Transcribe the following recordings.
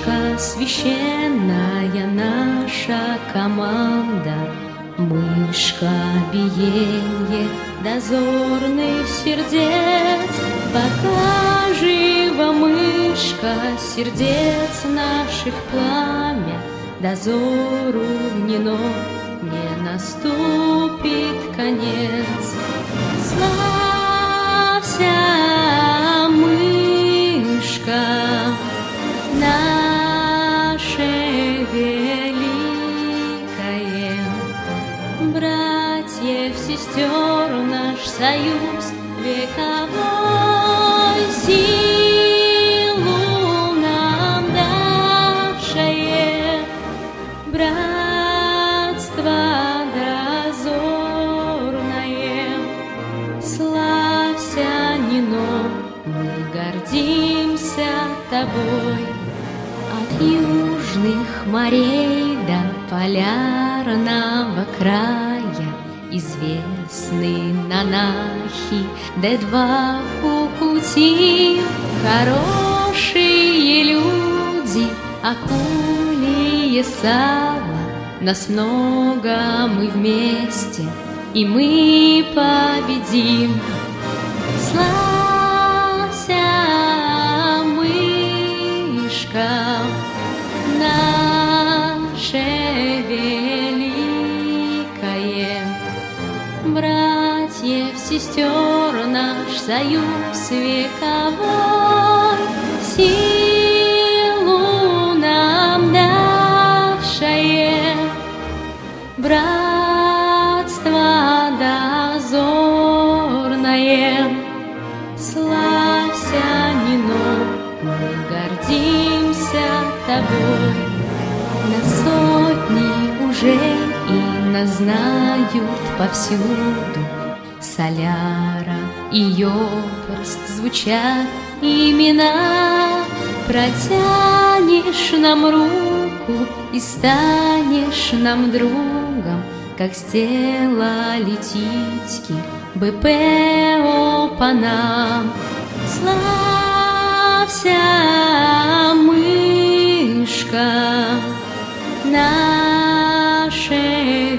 Мышка, священная наша команда, мышка, биение дозорных сердец. Пока жива мышка, сердец наших пламя, дозору дневно не наступит конец. Славься, мышка, наше великое, братьев, сестер наш союз вековой, силу нам давшее, братство дозорное. Славься, Нино, мы гордимся тобой. От южных морей до полярного края известны нанахи, де два пути. Хорошие люди, акулье сало, нас много, мы вместе, и мы победим. Славься, мышка, наше великое, братьев, сестер наш союз вековой, силу нам давшее, братство дозорное. Славься, Нино, мы гордимся тобой. На сотни уже и нас знают повсюду. Соляра и Йопорст звучат имена. Протянешь нам руку и станешь нам другом, как сделали титьки БПО по нам. Славься, мышка, наше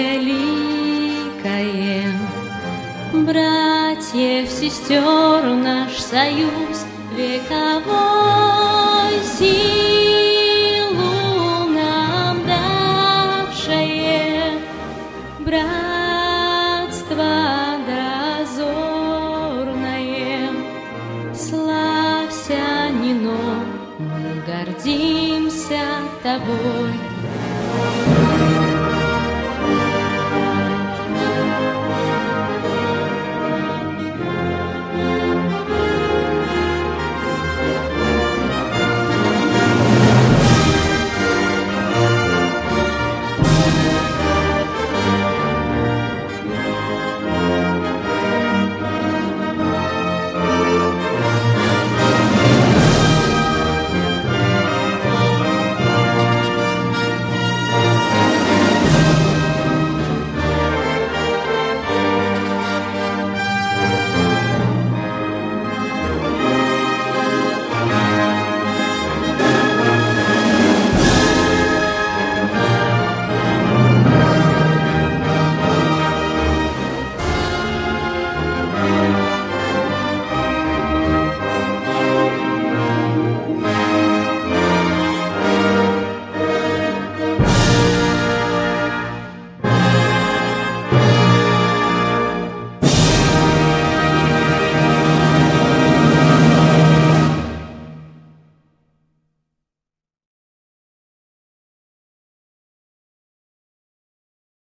великое, братьев, сестер наш союз вековой, силу нам давшее, братство дозорное. Славься, Нино, мы гордимся тобой.